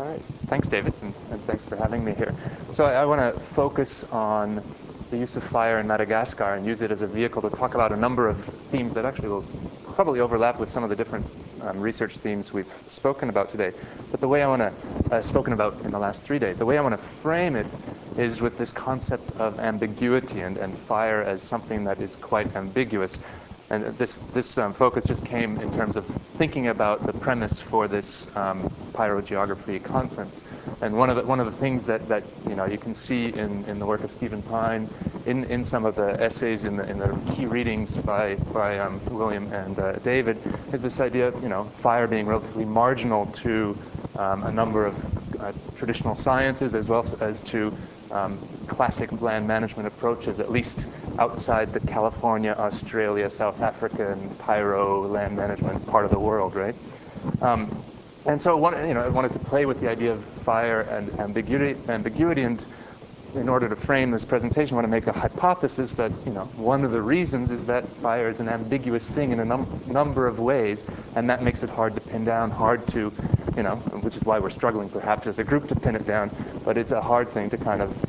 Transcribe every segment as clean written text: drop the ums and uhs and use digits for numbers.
All right. Thanks, David, and thanks for having me here. So I want to focus on the use of fire in Madagascar and use it as a vehicle to talk about a number of themes that actually will probably overlap with some of the different research themes we've spoken about today. But the way I want to, spoken about in the last 3 days, the way I want to frame it is with this concept of ambiguity and fire as something that is quite ambiguous. And this focus just came in terms of thinking about the premise for this pyrogeography conference. And one of the things that you can see in the work of Stephen Pine, in some of the essays in the key readings by William and David, is this idea of fire being relatively marginal to a number of traditional sciences as well as to classic land management approaches, at least outside the California, Australia, South Africa, and pyro land management part of the world, right? And so I wanted to play with the idea of fire and ambiguity, and in order to frame this presentation, I want to make a hypothesis that one of the reasons is that fire is an ambiguous thing in a number of ways, and that makes it hard to pin down, hard to, which is why we're struggling perhaps as a group to pin it down, but it's a hard thing to kind of,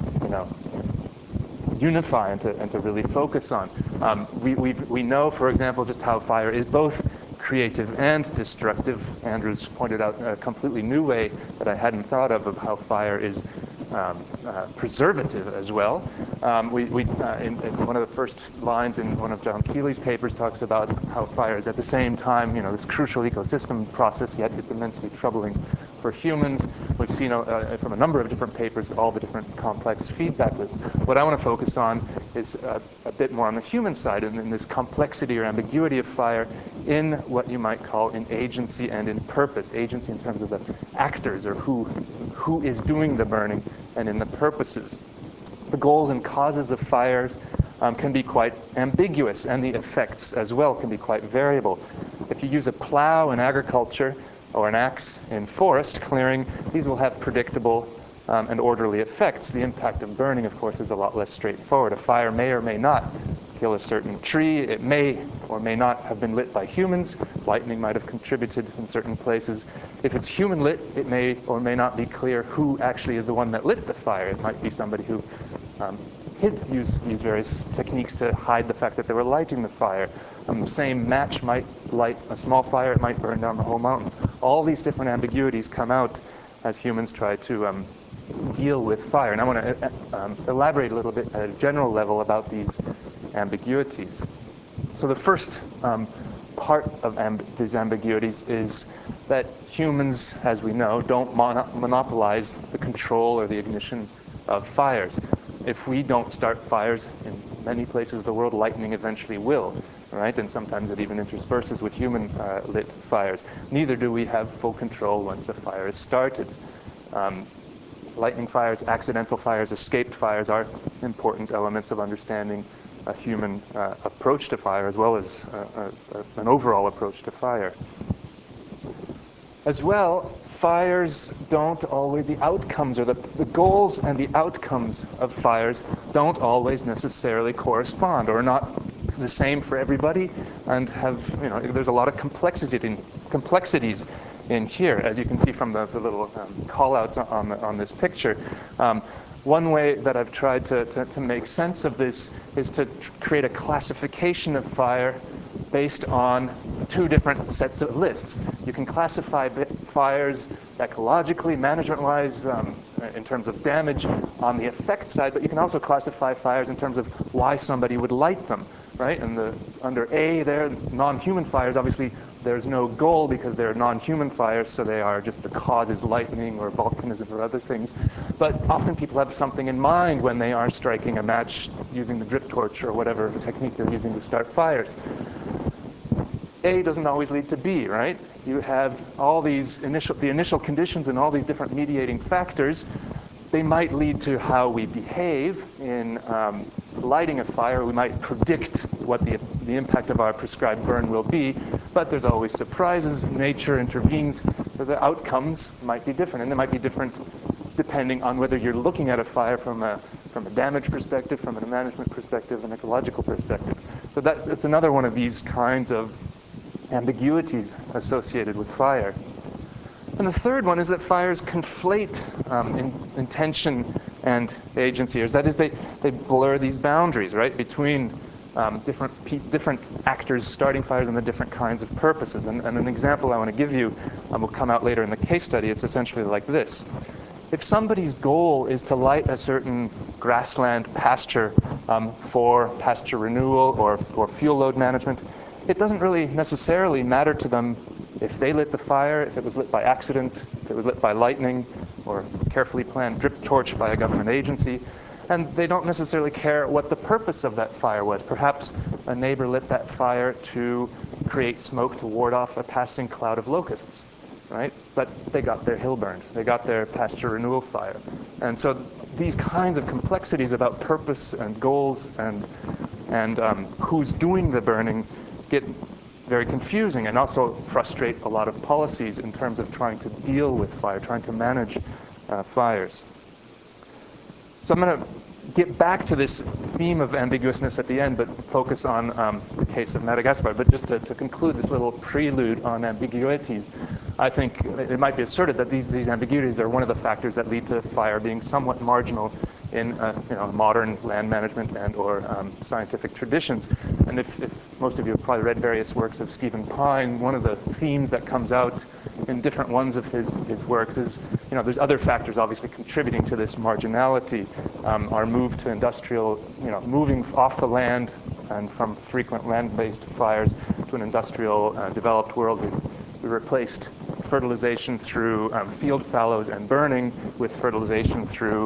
unify and to really focus on. We know, for example, just how fire is both creative and destructive. Andrew's pointed out a completely new way that I hadn't thought of how fire is preservative as well. In one of the first lines in one of John Keely's papers talks about how fire is at the same time, this crucial ecosystem process, yet it's immensely troubling for humans. We've seen from a number of different papers all the different complex feedback loops. What I want to focus on is a bit more on the human side, and in this complexity or ambiguity of fire in what you might call in agency and in purpose. Agency in terms of the actors, or who is doing the burning, and in the purposes. The goals and causes of fires can be quite ambiguous, and the effects as well can be quite variable. If you use a plow in agriculture or an axe in forest clearing, these will have predictable and orderly effects. The impact of burning, of course, is a lot less straightforward. A fire may or may not kill a certain tree. It may or may not have been lit by humans. Lightning might have contributed in certain places. If it's human lit, it may or may not be clear who actually is the one that lit the fire. It might be somebody who used various techniques to hide the fact that they were lighting the fire. The same match might light a small fire. It might burn down the whole mountain. All these different ambiguities come out as humans try to deal with fire. And I want to elaborate a little bit at a general level about these ambiguities. So the first part of these ambiguities is that humans, as we know, don't monopolize the control or the ignition of fires. If we don't start fires in many places of the world, lightning eventually will, right? And sometimes it even intersperses with human lit fires. Neither do we have full control once a fire is started. Lightning fires, accidental fires, escaped fires are important elements of understanding a human approach to fire, as well as an overall approach to fire. As well, fires don't always, the outcomes or the goals and the outcomes of fires don't always necessarily correspond, or are not the same for everybody, and have, there's a lot of complexities in here, as you can see from the little call-outs on this picture. One way that I've tried to make sense of this is to create a classification of fire based on two different sets of lists. You can classify fires ecologically, management-wise, in terms of damage on the effect side, but you can also classify fires in terms of why somebody would light them, right? And under A there, non-human fires, obviously there's no goal because they're non-human fires, so they are just the cause is lightning or volcanism or other things. But often people have something in mind when they are striking a match using the drip torch or whatever technique they're using to start fires. A doesn't always lead to B, right? You have all these the initial conditions and all these different mediating factors. They might lead to how we behave in lighting a fire. We might predict what the impact of our prescribed burn will be, but there's always surprises. Nature intervenes, so the outcomes might be different, and they might be different depending on whether you're looking at a fire from a damage perspective, from a management perspective, an ecological perspective. So that's another one of these kinds of ambiguities associated with fire. And the third one is that fires conflate intention and agency. Or that is, they blur these boundaries, right, between different actors starting fires and the different kinds of purposes. And an example I want to give you will come out later in the case study. It's essentially like this. If somebody's goal is to light a certain grassland pasture for pasture renewal or for fuel load management, it doesn't really necessarily matter to them if they lit the fire, if it was lit by accident, if it was lit by lightning, or carefully planned drip torch by a government agency. And they don't necessarily care what the purpose of that fire was. Perhaps a neighbor lit that fire to create smoke to ward off a passing cloud of locusts, right? But they got their hill burned. They got their pasture renewal fire. And so these kinds of complexities about purpose and goals and who's doing the burning get very confusing and also frustrate a lot of policies in terms of trying to deal with fire, trying to manage fires. So I'm going to get back to this theme of ambiguousness at the end, but focus on the case of Madagascar. But just to conclude this little prelude on ambiguities, I think it might be asserted that these ambiguities are one of the factors that lead to fire being somewhat marginal in modern land management and or scientific traditions. And if most of you have probably read various works of Stephen Pine, one of the themes that comes out in different ones of his works is, there's other factors obviously contributing to this marginality. Our move to industrial, moving off the land and from frequent land-based fires to an industrial developed world. We replaced fertilization through field fallows and burning with fertilization through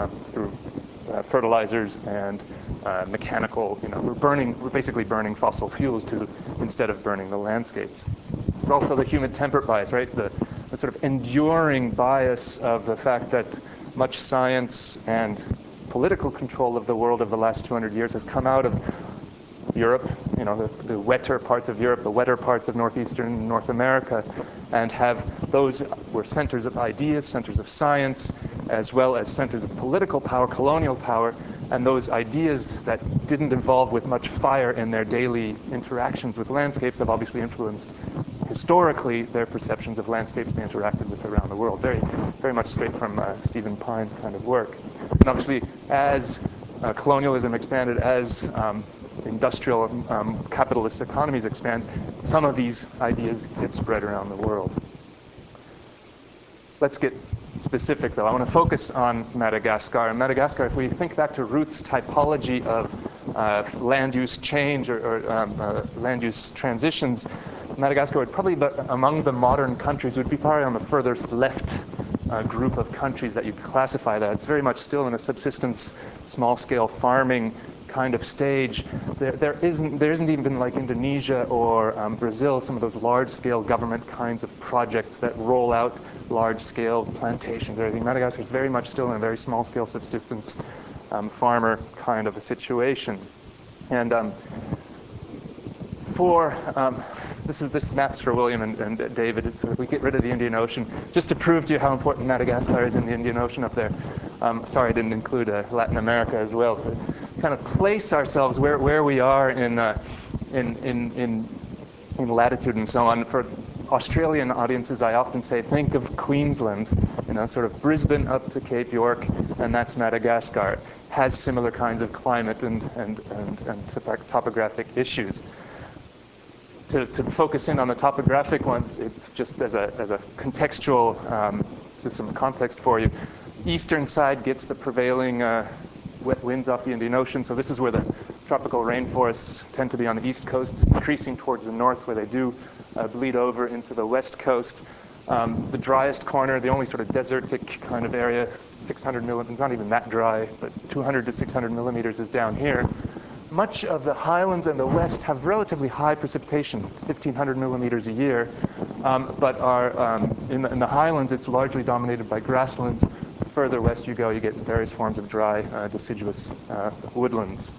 fertilizers and mechanical. We're basically burning fossil fuels instead of burning the landscapes. It's also the human temper bias, right? The sort of enduring bias of the fact that much science and political control of the world of the last 200 years has come out of Europe, the wetter parts of Europe, the wetter parts of northeastern North America, and those were centers of ideas, centers of science, as well as centers of political power, colonial power, and those ideas that didn't involve with much fire in their daily interactions with landscapes have obviously influenced historically their perceptions of landscapes they interacted with around the world. Very, very much straight from Stephen Pine's kind of work. And obviously, as colonialism expanded, as industrial capitalist economies expand, some of these ideas get spread around the world. Let's get specific, though. I want to focus on Madagascar. In Madagascar, if we think back to Ruth's typology of land use change or land use transitions, Madagascar would probably be among the modern countries, would be probably on the furthest left group of countries that you could classify that. It's very much still in a subsistence, small-scale farming kind of stage. There isn't even like Indonesia or Brazil, some of those large-scale government kinds of projects that roll out large-scale plantations or everything. Madagascar is very much still in a very small-scale subsistence farmer kind of a situation. And this map's for William and David. So if we get rid of the Indian Ocean, just to prove to you how important Madagascar is in the Indian Ocean up there. Sorry, I didn't include Latin America as well, to kind of place ourselves where we are in latitude and so on. For Australian audiences, I often say, think of Queensland, sort of Brisbane up to Cape York, and that's Madagascar. It has similar kinds of climate and topographic issues. To focus in on the topographic ones, it's just as a contextual, just some context for you. Eastern side gets the prevailing wet winds off the Indian Ocean, so this is where the tropical rainforests tend to be on the east coast, increasing towards the north where they do bleed over into the west coast. The driest corner, the only sort of desertic kind of area, 600 millimeters, not even that dry, but 200 to 600 millimeters is down here. Much of the highlands and the west have relatively high precipitation, 1,500 millimeters a year, but in the highlands it's largely dominated by grasslands. The further west you go, you get various forms of dry, deciduous woodlands.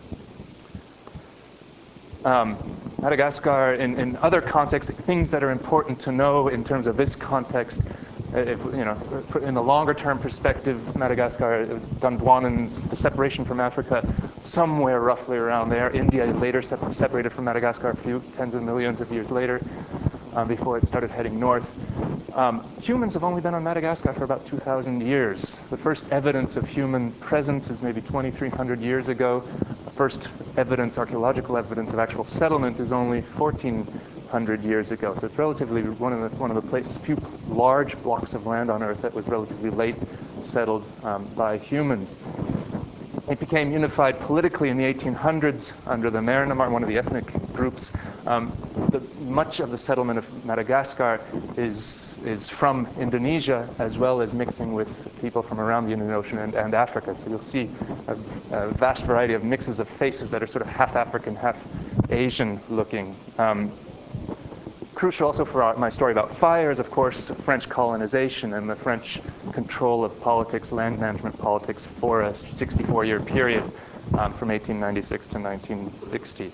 Madagascar, in other contexts, things that are important to know in terms of this context, in the longer term perspective, Madagascar, Gondwana, the separation from Africa, somewhere roughly around there. India later separated from Madagascar a few tens of millions of years later, before it started heading north. Humans have only been on Madagascar for about 2,000 years. The first evidence of human presence is maybe 2,300 years ago. The first evidence, archaeological evidence of actual settlement is only 1,400 years ago. So it's relatively one of the few large blocks of land on Earth that was relatively late settled by humans. It became unified politically in the 1800s under the Merenamar, one of the ethnic groups. Much of the settlement of Madagascar is from Indonesia, as well as mixing with people from around the Indian Ocean and Africa. So you'll see a vast variety of mixes of faces that are sort of half African, half Asian looking. Crucial also for my story about fire is, of course, French colonization and the French control of politics, land management politics, for a 64-year period from 1896 to 1960.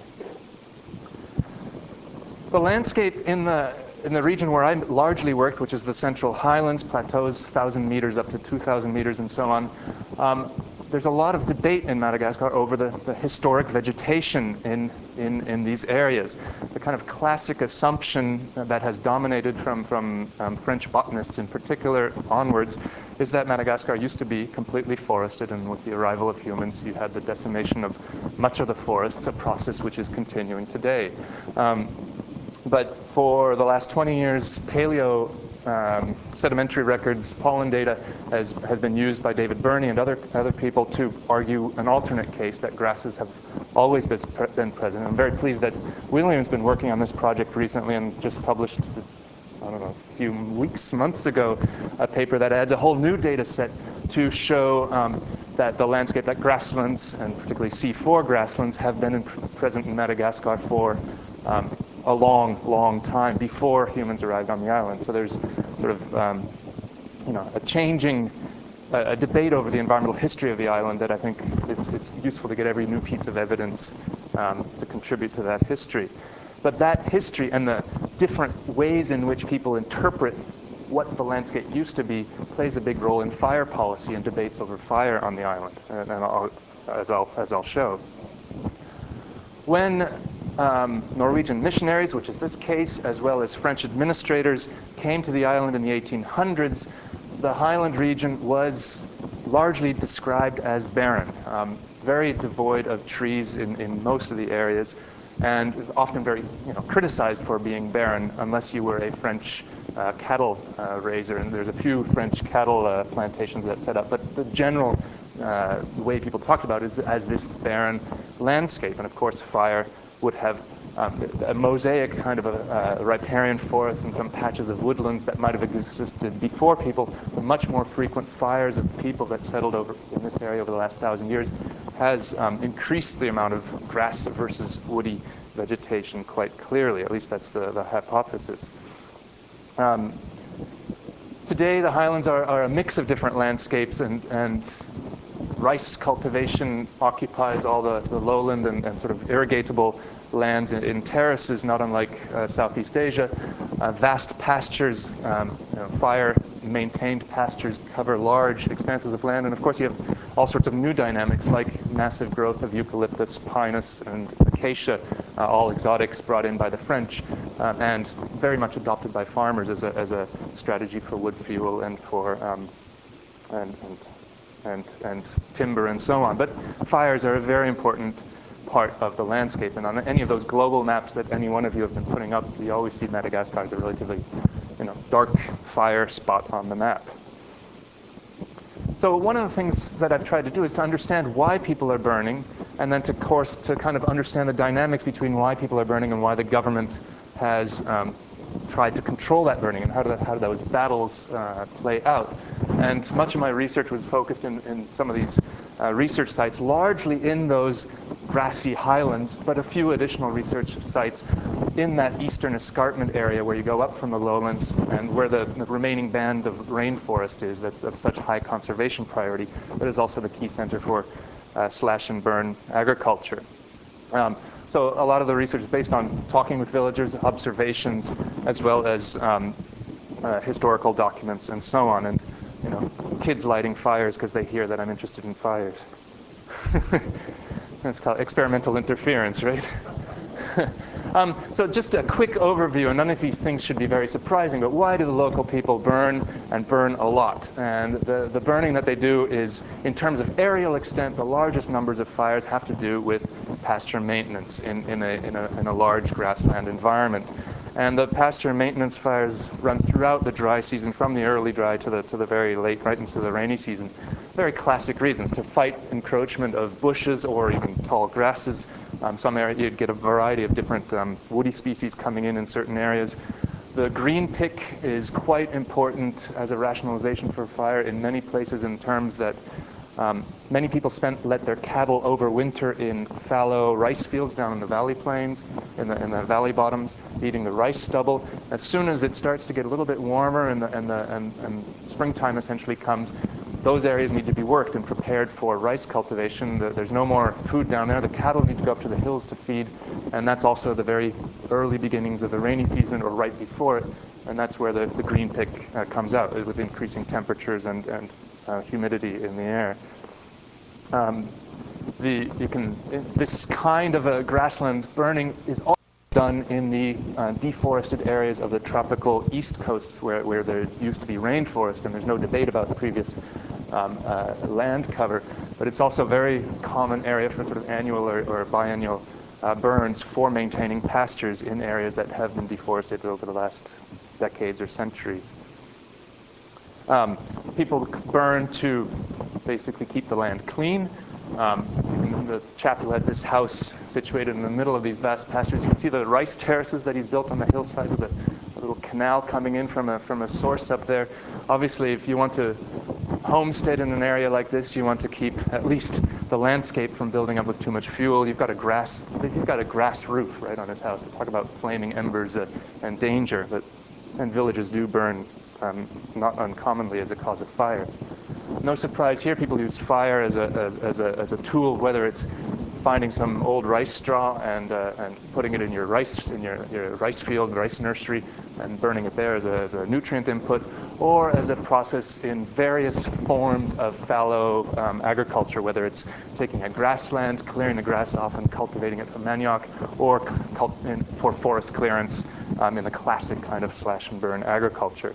The landscape in the region where I largely worked, which is the Central Highlands, plateaus 1,000 meters up to 2,000 meters and so on, there's a lot of debate in Madagascar over the historic vegetation in these areas. The kind of classic assumption that has dominated from French botanists in particular onwards is that Madagascar used to be completely forested, and with the arrival of humans, you had the decimation of much of the forests, a process which is continuing today. But for the last 20 years, paleo sedimentary records, pollen data has been used by David Burney and other people to argue an alternate case that grasses have always been present. I'm very pleased that William's been working on this project recently and just published, I don't know, a few months ago, a paper that adds a whole new data set to show that the landscape, that grasslands, and particularly C4 grasslands, have been present in Madagascar for a long time before humans arrived on the island. So there's sort of a debate over the environmental history of the island that I think it's useful to get every new piece of evidence to contribute to that history. But that history and the different ways in which people interpret what the landscape used to be plays a big role in fire policy and debates over fire on the island, as I'll show. When Norwegian missionaries, which is this case, as well as French administrators, came to the island in the 1800s, the highland region was largely described as barren, very devoid of trees in most of the areas, and often very criticized for being barren unless you were a French cattle raiser. And there's a few French cattle plantations that set up, but the general way people talked about it is as this barren landscape. And of course, fire would have a mosaic kind of a riparian forest and some patches of woodlands that might have existed before people. The much more frequent fires of people that settled over in this area over the last 1,000 years has increased the amount of grass versus woody vegetation quite clearly. At least that's the hypothesis. Today, the highlands are a mix of different landscapes, and rice cultivation occupies all the lowland and sort of irrigatable lands in terraces, not unlike Southeast Asia. Vast pastures, fire-maintained pastures cover large expanses of land. And of course, you have all sorts of new dynamics, like massive growth of eucalyptus, pinus, and acacia, all exotics brought in by the French, and very much adopted by farmers as a strategy for wood fuel and for and timber and so on. But fires are a very important part of the landscape, and on any of those global maps that any one of you have been putting up, you always see Madagascar as a relatively dark fire spot on the map. So one of the things that I've tried to do is to understand why people are burning, and then to kind of understand the dynamics between why people are burning and why the government has tried to control that burning, and how do those battles play out. And much of my research was focused in some of these research sites, largely in those grassy highlands, but a few additional research sites in that eastern escarpment area where you go up from the lowlands and where the remaining band of rainforest is that's of such high conservation priority, but is also the key center for slash and burn agriculture. So a lot of the research is based on talking with villagers, observations, as well as historical documents and so on, and kids lighting fires because they hear that I'm interested in fires. That's called experimental interference, right? So just a quick overview, and none of these things should be very surprising, but why do the local people burn, and burn a lot? And the burning that they do is, in terms of aerial extent, the largest numbers of fires have to do with pasture maintenance in a large grassland environment. And the pasture maintenance fires run throughout the dry season, from the early dry to the very late, right into the rainy season. Very classic reasons: to fight encroachment of bushes or even tall grasses. Some areas you'd get a variety of different woody species coming in certain areas. The green pick is quite important as a rationalization for fire in many places, in terms that many people let their cattle overwinter in fallow rice fields down in the valley plains, in the valley bottoms, eating the rice stubble. As soon as it starts to get a little bit warmer and springtime essentially comes, those areas need to be worked and prepared for rice cultivation. There's no more food down there. The cattle need to go up to the hills to feed, and that's also the very early beginnings of the rainy season, or right before it, and that's where the green pick comes out, with increasing temperatures and humidity in the air. This kind of a grassland burning is also done in the deforested areas of the tropical East Coast, where there used to be rainforest, and there's no debate about the previous land cover, but it's also a very common area for sort of annual or biennial burns for maintaining pastures in areas that have been deforested over the last decades or centuries. People burn to basically keep the land clean. The chap who has this house situated in the middle of these vast pastures, you can see the rice terraces that he's built on the hillside, with a little canal coming in from a source up there. Obviously, if you want to homestead in an area like this, you want to keep at least the landscape from building up with too much fuel. He's got a grass roof right on his house. Talk about flaming embers and danger, and villages do burn not uncommonly as a cause of fire. No surprise here, people use fire as a tool, whether it's finding some old rice straw and putting it in your rice field, rice nursery, and burning it there as a nutrient input, or as a process in various forms of fallow agriculture, whether it's taking a grassland, clearing the grass off and cultivating it for manioc, or for forest clearance in the classic kind of slash and burn agriculture.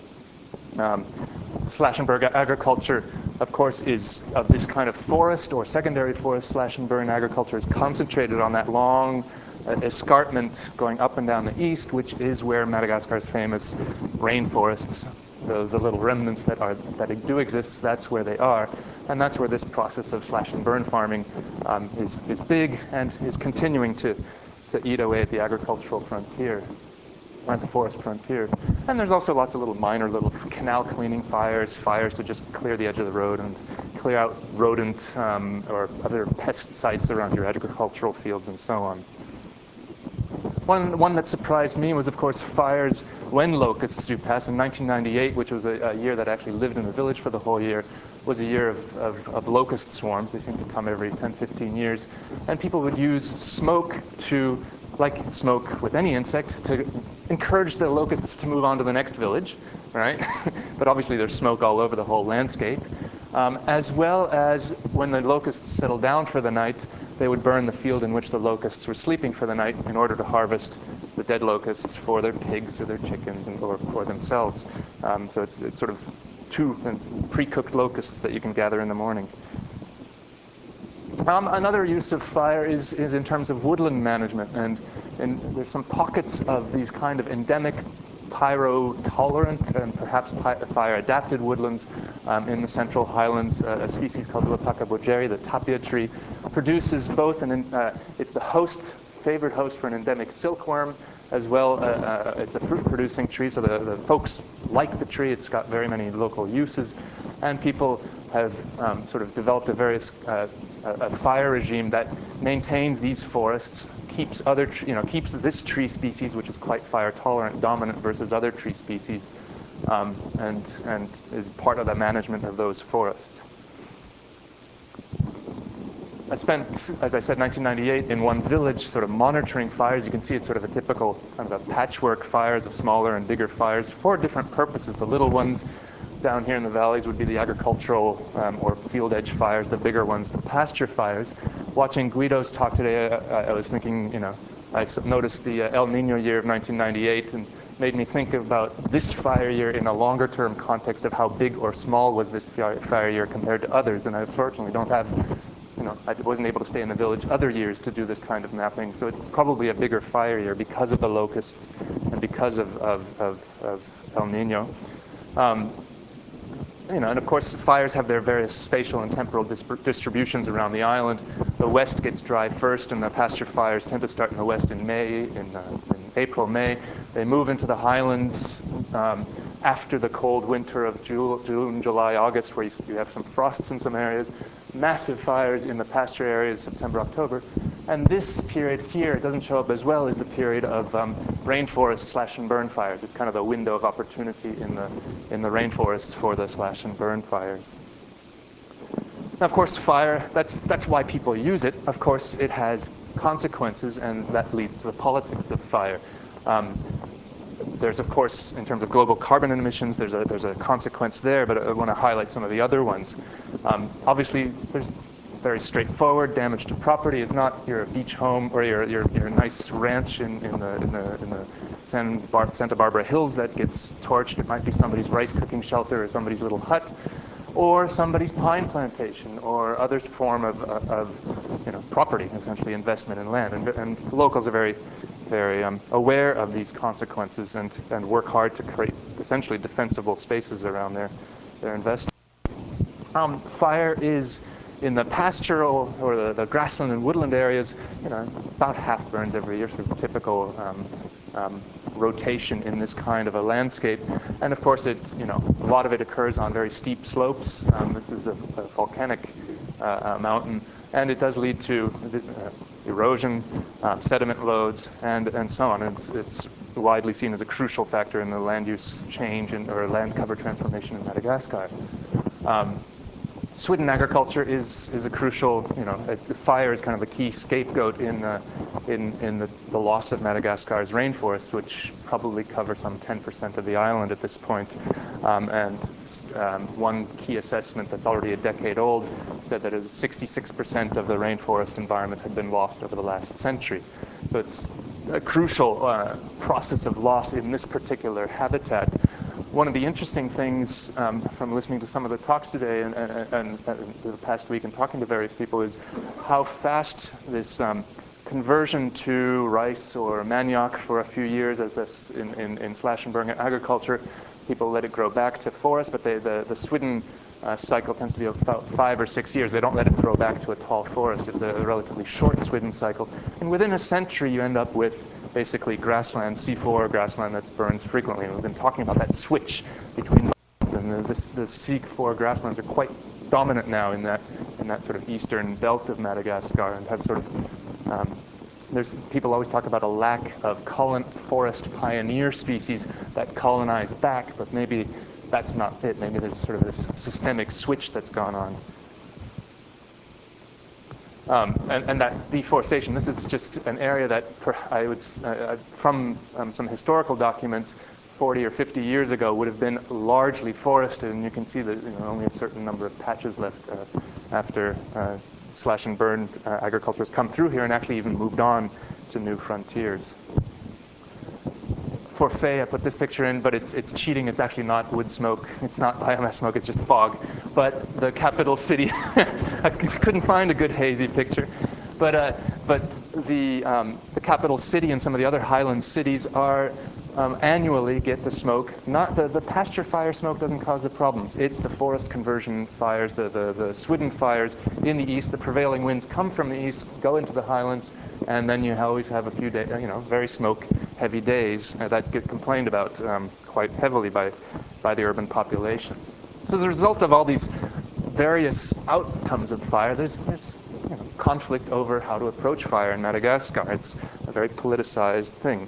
Slash and burn agriculture, of course, is of this kind of forest or secondary forest. Slash and burn agriculture is concentrated on that long escarpment going up and down the east, which is where Madagascar's famous rainforests, the little remnants that do exist, that's where they are. And that's where this process of slash and burn farming is big and is continuing to eat away at the agricultural frontier, at the forest frontier. And there's also lots of minor little canal cleaning fires to just clear the edge of the road and clear out rodent or other pest sites around your agricultural fields and so on. One that surprised me was, of course, fires when locusts do pass. In 1998, which was a year that I actually lived in the village for the whole year, was a year of locust swarms. They seem to come every 10, 15 years. And people would use smoke like smoke with any insect, to encourage the locusts to move on to the next village, right? But obviously there's smoke all over the whole landscape. As well as when the locusts settled down for the night, they would burn the field in which the locusts were sleeping for the night in order to harvest the dead locusts for their pigs or their chickens or for themselves. So it's sort of pre-cooked locusts that you can gather in the morning. Another use of fire is in terms of woodland management, and there's some pockets of these kind of endemic pyro-tolerant and perhaps fire-adapted woodlands in the Central Highlands. A species called Uapaka bojeri, the tapia tree, produces both it's the favorite host for an endemic silkworm, as well. It's a fruit-producing tree, so the folks like the tree. It's got very many local uses, and people have sort of developed a fire regime that maintains these forests, keeps this tree species, which is quite fire tolerant, dominant versus other tree species, and is part of the management of those forests. I spent, as I said, 1998 in one village sort of monitoring fires. You can see it's sort of a typical kind of a patchwork fires of smaller and bigger fires for different purposes. The little ones down here in the valleys would be the agricultural or field edge fires, the bigger ones, the pasture fires. Watching Guido's talk today, I was thinking, I noticed the El Nino year of 1998 and made me think about this fire year in a longer term context of how big or small was this fire year compared to others. And I fortunately don't have, I wasn't able to stay in the village other years to do this kind of mapping. So it's probably a bigger fire year because of the locusts and because of El Nino. And of course, fires have their various spatial and temporal distributions around the island. The west gets dry first, and the pasture fires tend to start in the west in April, May. They move into the highlands after the cold winter of June, July, August, where you have some frosts in some areas. Massive fires in the pasture areas, September, October. And this period here, it doesn't show up as well, is the period of rainforest slash and burn fires. It's kind of the window of opportunity in the rainforests for the slash and burn fires. Now, of course, fire, that's why people use it. Of course, it has consequences, and that leads to the politics of fire. There's, of course, in terms of global carbon emissions, there's a consequence there, but I want to highlight some of the other ones. Obviously, there's very straightforward damage to property. It's not your beach home or your nice ranch in the Santa Barbara Hills that gets torched. It might be somebody's rice cooking shelter or somebody's little hut, or somebody's pine plantation, or other form of property, essentially investment in land. And locals are very aware of these consequences and work hard to create essentially defensible spaces around their investment. Fire is in the pastoral or the grassland and woodland areas, about half burns every year, sort of typical rotation in this kind of a landscape. And of course, a lot of it occurs on very steep slopes. This is a volcanic mountain, and it does lead to erosion, sediment loads, and so on. It's widely seen as a crucial factor in the land use change or land cover transformation in Madagascar. Swidden agriculture is a crucial, fire is kind of a key scapegoat in the loss of Madagascar's rainforests, which probably cover some 10% of the island at this point. One key assessment that's already a decade old said that 66% of the rainforest environments had been lost over the last century. So it's a crucial process of loss in this particular habitat. One of the interesting things from listening to some of the talks today and the past week and talking to various people is how fast this conversion to rice or manioc for a few years as in slash and burn agriculture, people let it grow back to forest, but the Swidden cycle tends to be about 5 or 6 years. They don't let it grow back to a tall forest. It's a relatively short Swidden cycle. And within a century, you end up with basically grassland, C4 grassland that burns frequently. And we've been talking about that switch between and the C4 grasslands are quite dominant now in that sort of eastern belt of Madagascar, and have sort of people always talk about a lack of forest pioneer species that colonize back, but maybe that's not it. Maybe there's sort of this systemic switch that's gone on. And that deforestation, this is just an area that I would, from some historical documents, 40 or 50 years ago would have been largely forested, and you can see that only a certain number of patches left after slash and burn agriculture has come through here and actually even moved on to new frontiers. For Faye, I put this picture in, but it's cheating. It's actually not wood smoke. It's not biomass smoke. It's just fog. But the capital city, I couldn't find a good hazy picture. But the capital city and some of the other highland cities are annually get the smoke. Not the pasture fire smoke doesn't cause the problems. It's the forest conversion fires, the Swidden fires in the east. The prevailing winds come from the east, go into the highlands, and then you always have a few days, very smoke-heavy days that get complained about quite heavily by the urban populations. So as a result of all these various outcomes of fire, there's conflict over how to approach fire in Madagascar. It's a very politicized thing.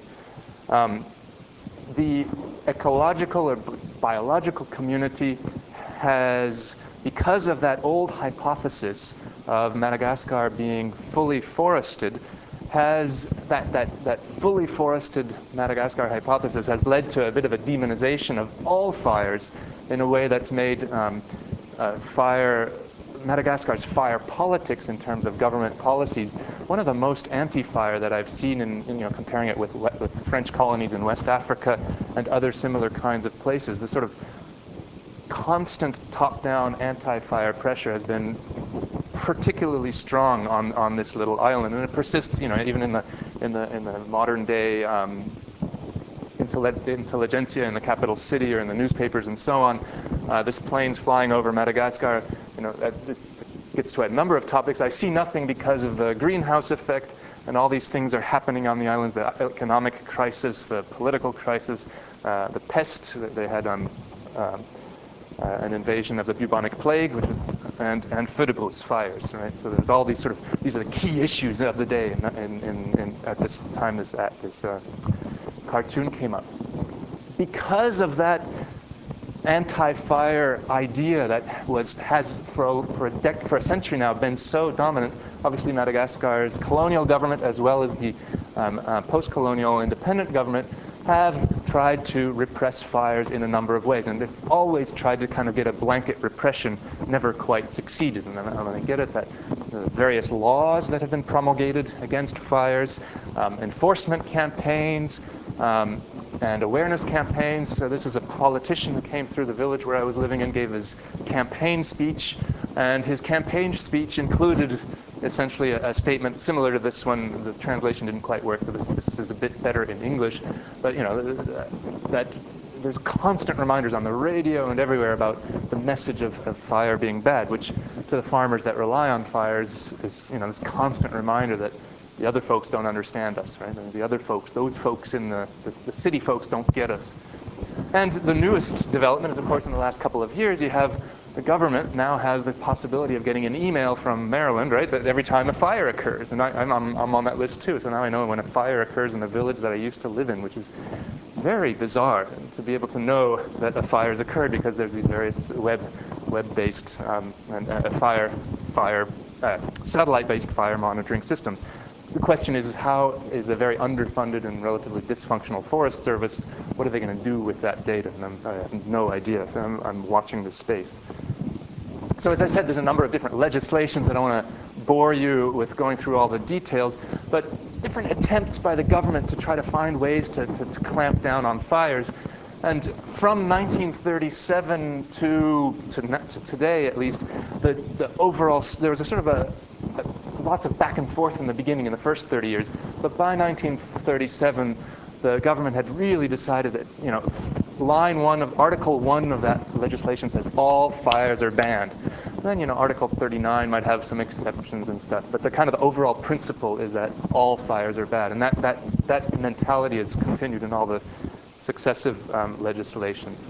The ecological or biological community has, because of that old hypothesis of Madagascar being fully forested, has that fully forested Madagascar hypothesis has led to a bit of a demonization of all fires in a way that's made fire Madagascar's fire politics in terms of government policies, one of the most anti-fire that I've seen in comparing it with French colonies in West Africa and other similar kinds of places. The sort of constant top-down anti-fire pressure has been particularly strong on this little island, and it persists, even in the modern day intelligentsia in the capital city or in the newspapers and so on. This plane's flying over Madagascar. It gets to a number of topics. I see nothing because of the greenhouse effect, and all these things are happening on the islands: the economic crisis, the political crisis, the pest. They had an invasion of the bubonic plague, and Fudibus fires, right? So there's all these these are the key issues of the day at this time this cartoon came up. Because of that anti-fire idea that has for a century now been so dominant, obviously Madagascar's colonial government as well as the post-colonial independent government have tried to repress fires in a number of ways, and they've always tried to kind of get a blanket repression, never quite succeeded. And I get it that the various laws that have been promulgated against fires, enforcement campaigns, and awareness campaigns. So this is a politician who came through the village where I was living and gave his campaign speech, and his campaign speech included essentially a statement similar to this one. The translation didn't quite work, so this is a bit better in English. But that there's constant reminders on the radio and everywhere about the message of fire being bad, which to the farmers that rely on fires is this constant reminder that the other folks don't understand us, right? The other folks, those folks in the city folks don't get us. And the newest development is, of course, in the last couple of years, you have the government now has the possibility of getting an email from Maryland, right, that every time a fire occurs. And I'm on that list too, so now I know when a fire occurs in the village that I used to live in, which is very bizarre to be able to know that a fire has occurred because there's these various web-based satellite-based fire monitoring systems. The question is, how is a very underfunded and relatively dysfunctional Forest Service, what are they going to do with that data? And I have no idea. I'm watching this space. So as I said, there's a number of different legislations. I don't want to bore you with going through all the details, but different attempts by the government to try to find ways to clamp down on fires. And from 1937 to today, at least, the overall, there was a sort of lots of back and forth in the beginning, in the first 30 years. But by 1937, the government had really decided that, line 1 of Article 1 of that legislation says all fires are banned. And then, Article 39 might have some exceptions and stuff, but the kind of the overall principle is that all fires are bad. And that mentality has continued in all the successive legislations.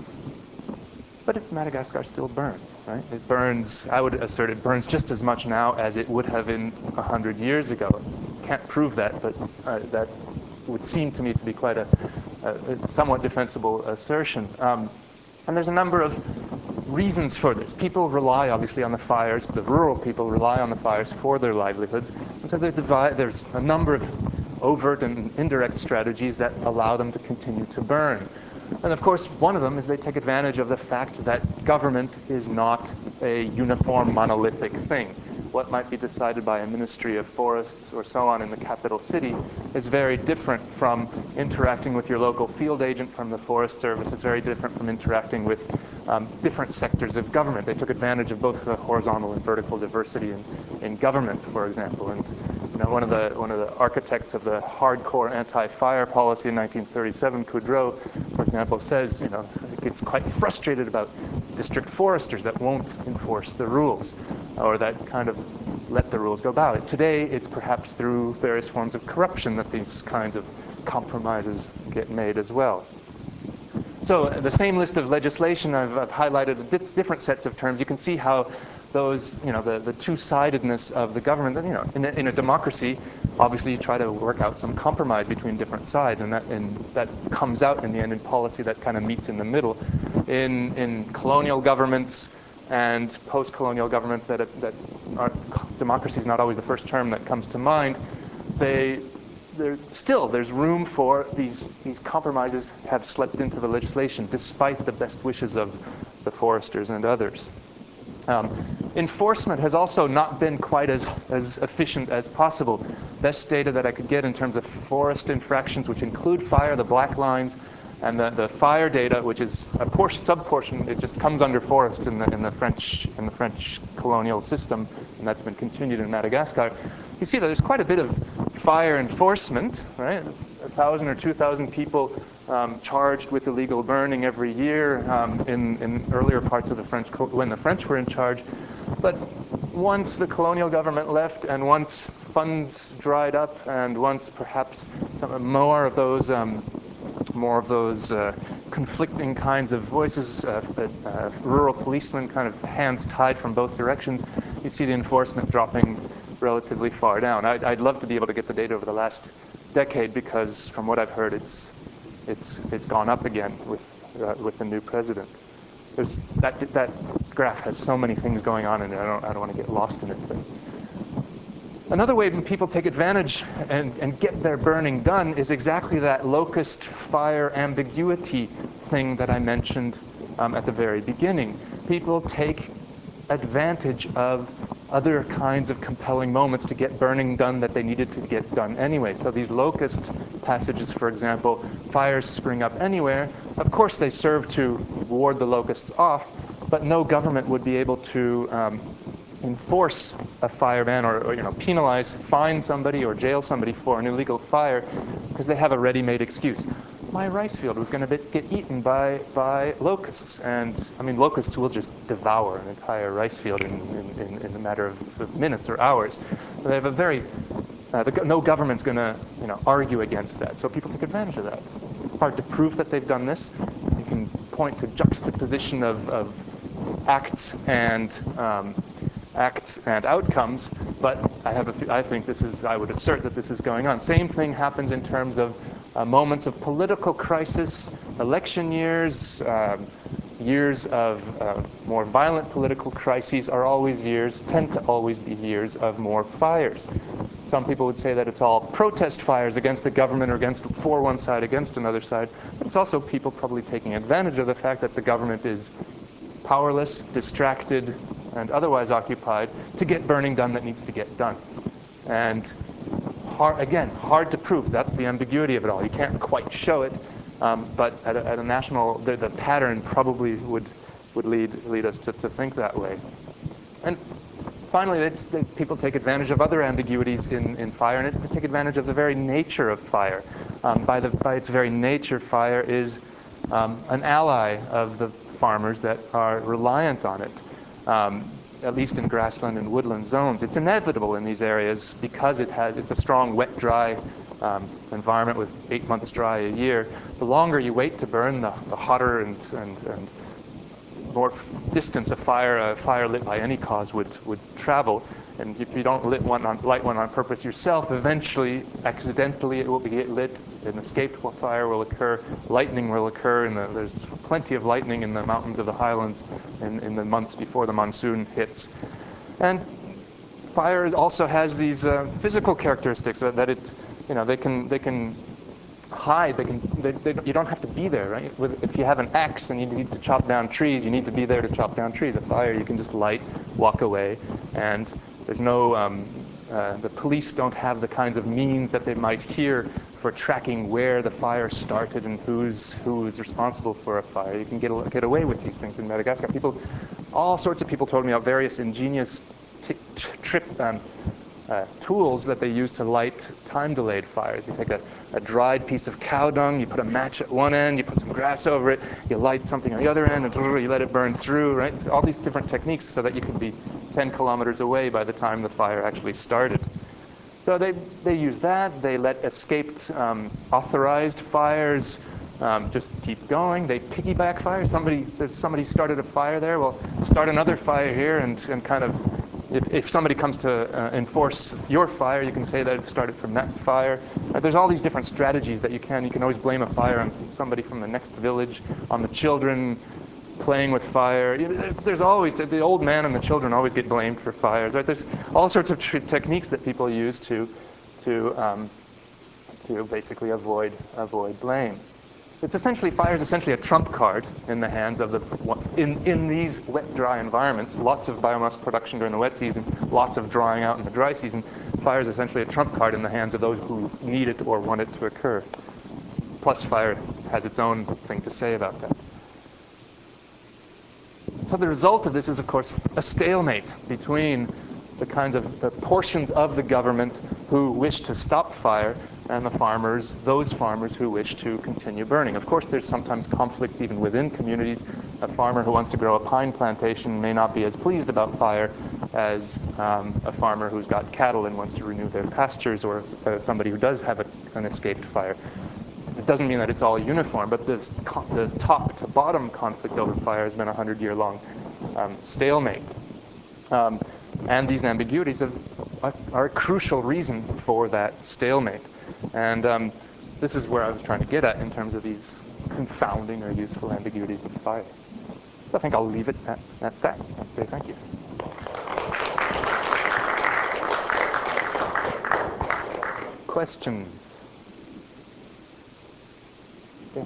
But Madagascar still burns, right? It burns, I would assert it burns just as much now as it would have in 100 years ago. Can't prove that, but that would seem to me to be quite a somewhat defensible assertion. And there's a number of reasons for this. People rely, obviously, on the fires. The rural people rely on the fires for their livelihoods. And so there's a number of overt and indirect strategies that allow them to continue to burn. And of course, one of them is they take advantage of the fact that government is not a uniform, monolithic thing. What might be decided by a Ministry of Forests or so on in the capital city is very different from interacting with your local field agent from the Forest Service. It's very different from interacting with different sectors of government. They took advantage of both the horizontal and vertical diversity in government, for example. And one of the architects of the hardcore anti-fire policy in 1937, Coudreau, for example, says, gets quite frustrated about district foresters that won't enforce the rules, or that kind of let the rules go by. Today, it's perhaps through various forms of corruption that these kinds of compromises get made as well. So the same list of legislation, I've highlighted different sets of terms. You can see how those, the two-sidedness of the government, in a democracy, obviously you try to work out some compromise between different sides, and that comes out in the end in policy that kind of meets in the middle. In colonial governments and post-colonial governments that are, democracy is not always the first term that comes to mind, there's room for these compromises have slipped into the legislation despite the best wishes of the foresters and others. Enforcement has also not been quite as efficient as possible. Best data that I could get in terms of forest infractions, which include fire, the black lines, and the fire data, which is a sub-portion, it just comes under forests in the French colonial system, and that's been continued in Madagascar. You see that there's quite a bit of fire enforcement, right? 1,000 or 2,000 people charged with illegal burning every year in earlier parts of when the French were in charge. But once the colonial government left, and once funds dried up, and once perhaps more of those conflicting kinds of voices, rural policemen, kind of hands tied from both directions, you see the enforcement dropping relatively far down. I'd love to be able to get the data over the last decade, because from what I've heard, it's gone up again with the new president. That graph has so many things going on in it. I don't want to get lost in it. But another way people take advantage and get their burning done is exactly that locust fire ambiguity thing that I mentioned at the very beginning. People take advantage of other kinds of compelling moments to get burning done that they needed to get done anyway. So these locust passages, for example, fires spring up anywhere. Of course, they serve to ward the locusts off, but no government would be able to enforce a fire ban or penalize, fine somebody or jail somebody for an illegal fire, because they have a ready-made excuse. My rice field was going to get eaten by locusts, and I mean, locusts will just devour an entire rice field in a matter of minutes or hours. They have a very no government's going to argue against that, so people take advantage of that. Hard to prove that they've done this. You can point to juxtaposition of acts and outcomes, but I think I would assert that this is going on. Same thing happens in terms of moments of political crisis, election years, years of more violent political crises tend to always be years of more fires. Some people would say that it's all protest fires against the government or for one side, against another side. But it's also people probably taking advantage of the fact that the government is powerless, distracted, and otherwise occupied to get burning done that needs to get done. And hard to prove. That's the ambiguity of it all. You can't quite show it, but at a national, the pattern probably would lead us to think that way. And finally, people take advantage of other ambiguities in fire, and they take advantage of the very nature of fire. By its very nature, fire is an ally of the farmers that are reliant on it. At least in grassland and woodland zones. It's inevitable in these areas because it's a strong, wet, dry environment with 8 months dry a year. The longer you wait to burn, the hotter and more distance a fire lit by any cause would travel. And if you don't light one on purpose yourself, eventually, accidentally, it will get lit. An escaped fire will occur. Lightning will occur. There's plenty of lightning in the mountains of the highlands in the months before the monsoon hits. And fire also has these physical characteristics that they can hide. You don't have to be there, right? If you have an axe and you need to chop down trees, you need to be there to chop down trees. A fire, you can just light, walk away, and there's no. The police don't have the kinds of means that they might hear for tracking where the fire started and who is responsible for a fire. You can get away with these things in Madagascar. All sorts of people told me about various ingenious tools that they use to light time-delayed fires. You take a dried piece of cow dung, you put a match at one end, you put some grass over it, you light something on the other end, and you let it burn through, right? All these different techniques so that you can be 10 kilometers away by the time the fire actually started. So they use that. They let escaped authorized fires just keep going. They piggyback fires. Somebody started a fire there. Well, start another fire here, and kind of, if somebody comes to enforce your fire, you can say that it started from that fire. There's all these different strategies that you can always blame a fire on somebody from the next village, on the children playing with fire. There's always, the old man and the children always get blamed for fires, right? There's all sorts of techniques that people use to basically avoid blame. it's essentially, fire is essentially a trump card in the hands of in these wet, dry environments, lots of biomass production during the wet season, lots of drying out in the dry season. Fire is essentially a trump card in the hands of those who need it or want it to occur. Plus, fire has its own thing to say about that. So the result of this is, of course, a stalemate between the kinds of the portions of the government who wish to stop fire and the farmers, those farmers who wish to continue burning. Of course, there's sometimes conflicts even within communities. A farmer who wants to grow a pine plantation may not be as pleased about fire as a farmer who's got cattle and wants to renew their pastures, or somebody who does have an escaped fire. It doesn't mean that it's all uniform, but the top to bottom conflict over fire has been a 100-year-long stalemate. And these ambiguities are a crucial reason for that stalemate. And this is where I was trying to get at in terms of these confounding or useful ambiguities in fire. So I think I'll leave it at that and say thank you. Questions? Yeah.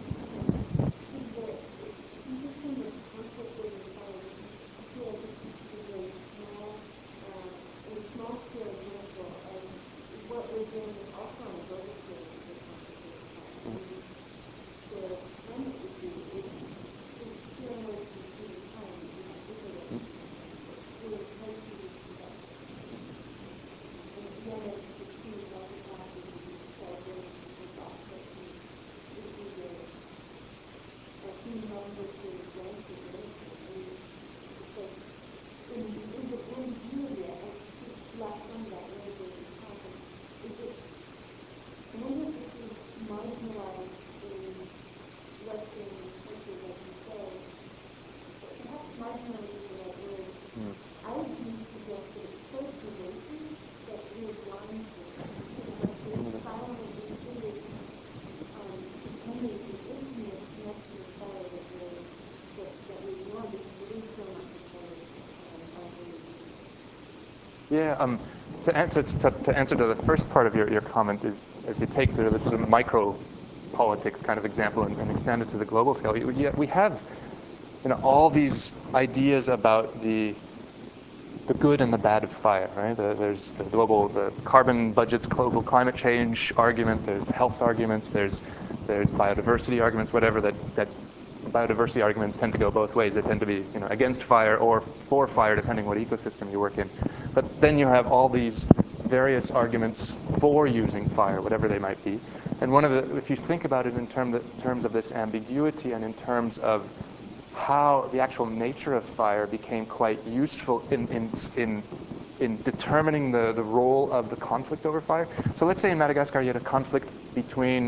Yeah, to answer to the first part of your comment is, if you take the sort of micro politics kind of example and extend it to the global scale, we have all these ideas about the good and the bad of fire, right? There's the carbon budgets, global climate change argument. There's health arguments. There's biodiversity arguments. Whatever that biodiversity arguments tend to go both ways. They tend to be against fire or for fire, depending what ecosystem you work in. But then you have all these various arguments for using fire, whatever they might be. And if you think about it in terms of this ambiguity and in terms of how the actual nature of fire became quite useful in determining the role of the conflict over fire. So let's say in Madagascar you had a conflict between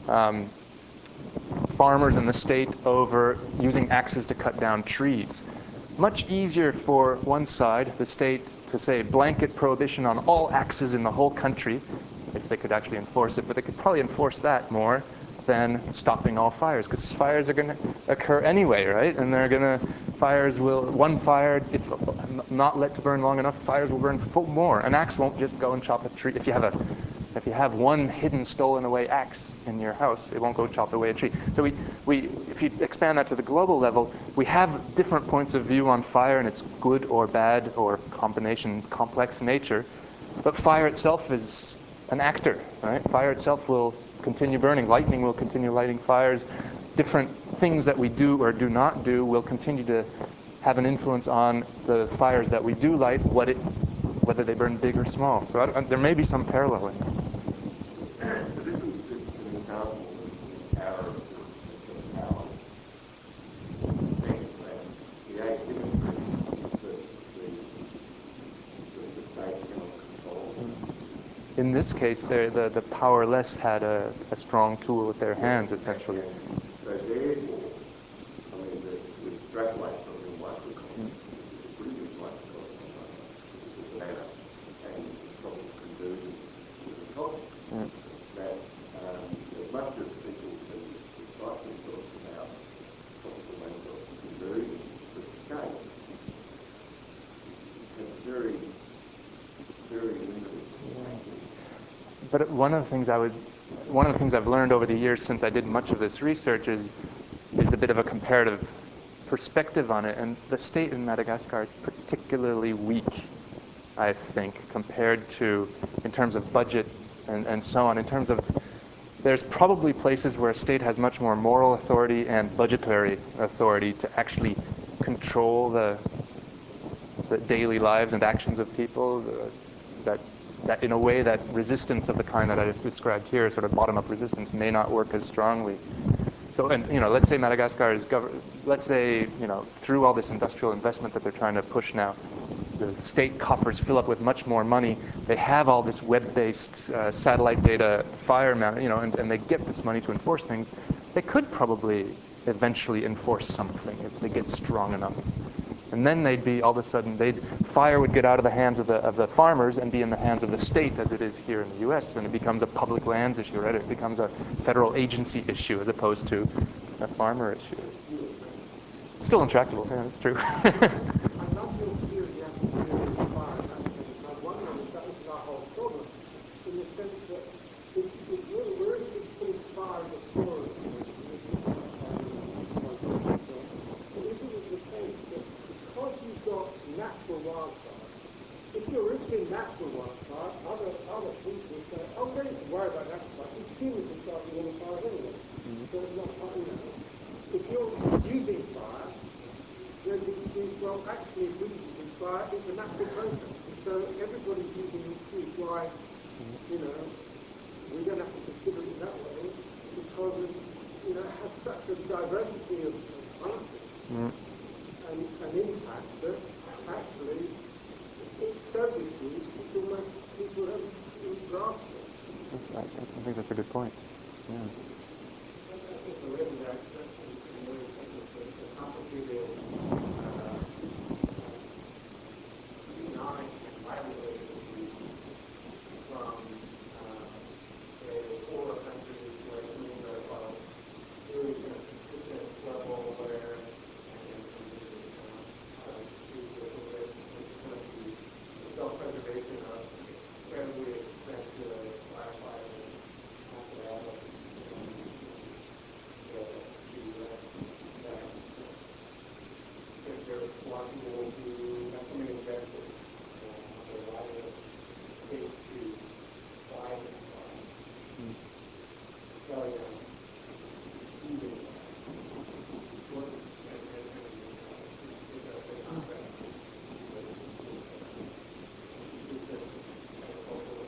farmers in the state over using axes to cut down trees. Much easier for one side, the state, to say blanket prohibition on all axes in the whole country, if they could actually enforce it, but they could probably enforce that more than stopping all fires, because fires are going to occur anyway, right? And one fire, if not let to burn long enough, fires will burn more. An axe won't just go and chop a tree. If you have one hidden, stolen away axe in your house, it won't go chop away a tree. So if you expand that to the global level, we have different points of view on fire and its good or bad or combination, complex nature. But fire itself is an actor, right? Fire itself will continue burning. Lightning will continue lighting fires. Different things that we do or do not do will continue to have an influence on the fires that we do light, whether they burn big or small. So there may be some paralleling. So this was just an example of the power of the power. The asymmetry that the state cannot control. In this case, the powerless had a strong tool at their hands, essentially. So therefore, to extrapolate from the microcosm, which is a pretty big microcosm of the matter, and tropical convergence to the cosmos, that as much as people excite themselves about tropical landform convergence, the scope has very, very limited capacity. But one of the things one of the things I've learned over the years since I did much of this research is a bit of a comparative perspective on it. And the state in Madagascar is particularly weak, I think, compared to, in terms of budget and so on. In terms of, there's probably places where a state has much more moral authority and budgetary authority to actually control the daily lives and actions of people, that in a way that resistance of the kind that I've described here, sort of bottom-up resistance, may not work as strongly. So, and let's say Madagascar is let's say, through all this industrial investment that they're trying to push now, the state coffers fill up with much more money. They have all this web-based satellite data fire, and they get this money to enforce things. They could probably eventually enforce something if they get strong enough. And then they'd be, all of a sudden, fire would get out of the hands of the farmers and be in the hands of the state, as it is here in the U.S., and it becomes a public lands issue, right? It becomes a federal agency issue as opposed to a farmer issue. It's still intractable, yeah, that's true. I love your theory you have to do with fire and that thing. I wonder if that is our whole problem, in the sense that if we're putting fire in the forest, but isn't it the case that because you've got natural wildfire, if you're risking natural wildfire, other people say, oh, we don't need to worry about natural fire, because humans will start doing the fires anyway. So it's not, if you're using fire, then well, actually, if we use fire, it's a natural process. And so everybody's using the excuse why, we don't have to consider it that way, because it has such a diversity of functions and impact that actually it's so diffuse, it's almost people haven't grasped it. I think that's a good point. Yeah. I think related to that, in many senses, the complicated economic and livelihood issues from, say, poorer countries where things are really in a consistent level where, and the self-preservation of incredibly expensive firefighters apparatus that they're responsible to have so many objectives on their livelihood state to buy them selling them, using them. What, it's a concept that consistent agricultural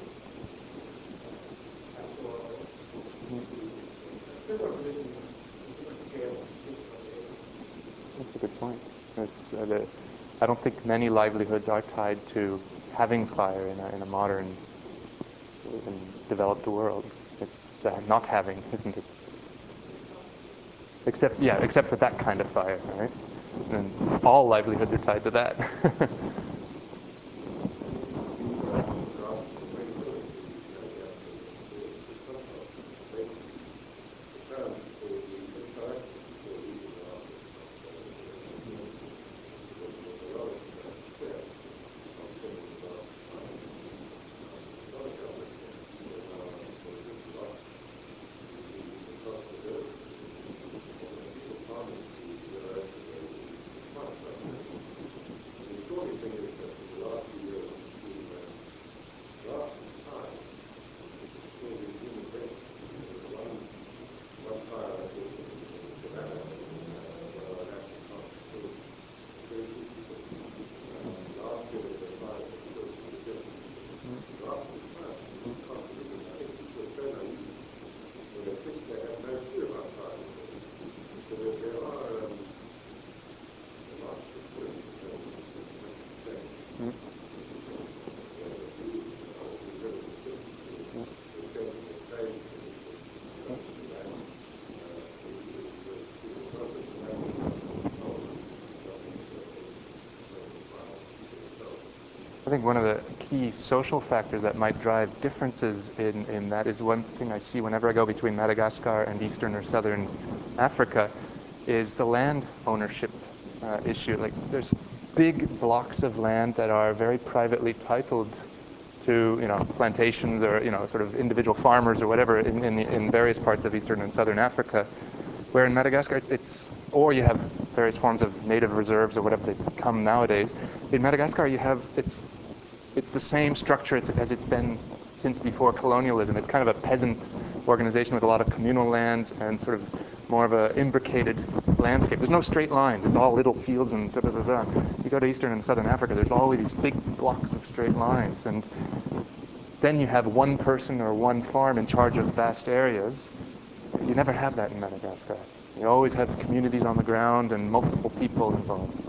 pastoral similar position, different scale, different motivation. That's a good point. I don't think many livelihoods are tied to having fire in a modern and developed world. It's not having, isn't it? Except for that kind of fire, right? And all livelihoods are tied to that. I think one of the key social factors that might drive differences in that is one thing I see whenever I go between Madagascar and Eastern or Southern Africa is the land ownership issue. Like there's big blocks of land that are very privately titled to plantations or sort of individual farmers or whatever in various parts of eastern and southern Africa, where in Madagascar or you have various forms of native reserves or whatever they become nowadays. In Madagascar, you have it's the same structure as it's been since before colonialism. It's kind of a peasant organization with a lot of communal lands and sort of more of a imbricated landscape. There's no straight lines. It's all little fields and da da da da. You go to Eastern and Southern Africa, there's always these big blocks of straight lines. And then you have one person or one farm in charge of vast areas. You never have that in Madagascar. You always have communities on the ground and multiple people involved.